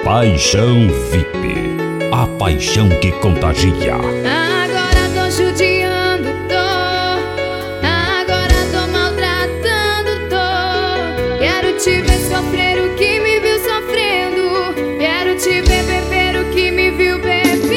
Paixão VIP, a paixão que contagia. Agora tô judiando, agora tô maltratando, quero te ver sofrer o que me viu sofrendo, quero te ver beber o que me viu bebendo.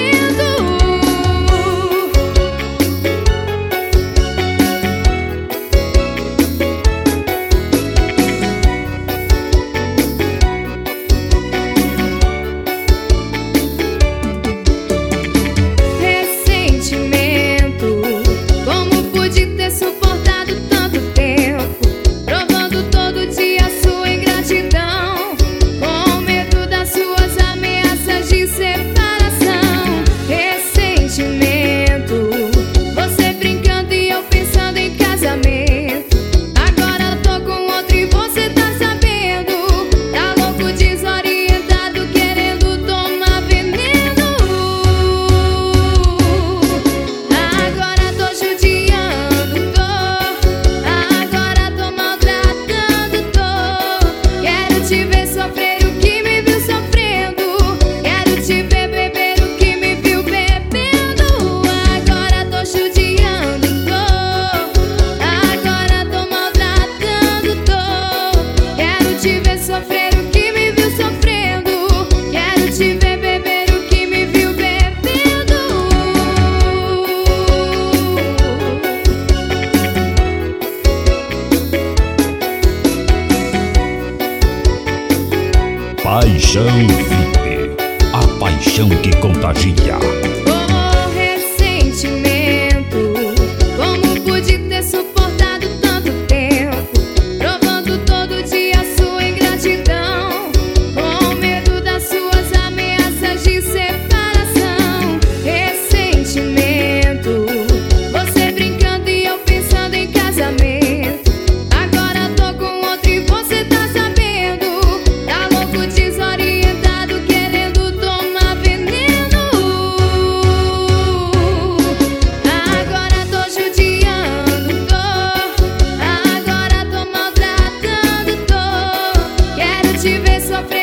Paixão VIP, a paixão que contagia. Oh, ressentimento, como pude ter suportado tanto tempo, provando todo dia sua ingratidão, com medo das suas ameaças de separação. Ressentimento, você brincando e eu pensando em casamento. Agora tô com outro e você tá sabendo, tá louco, desorientado, querendo tomar veneno. Agora tô judiando, agora tô maltratando, quero te ver sofrer